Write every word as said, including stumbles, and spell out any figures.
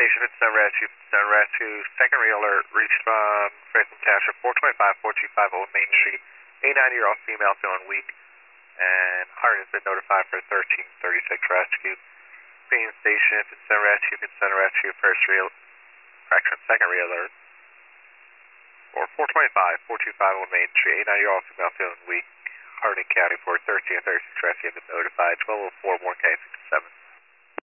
Station, it's Sun Rescue, Sun Rescue, second re-alert, reached from Franklin Township, four twenty-five, four two five Old Main Street, a ninety-year-old female feeling weak, and heart has been notified for thirteen thirty-six rescue. Phoenix Station, if it's Sun Rescue, it's Sun Rescue, first real, correction, second re-alert, or four twenty-five, four two five Old Main Street, a ninety-year-old female feeling weak, Harding County for thirteen thirty-six rescue have been notified, twelve oh four, one K sixty-seven.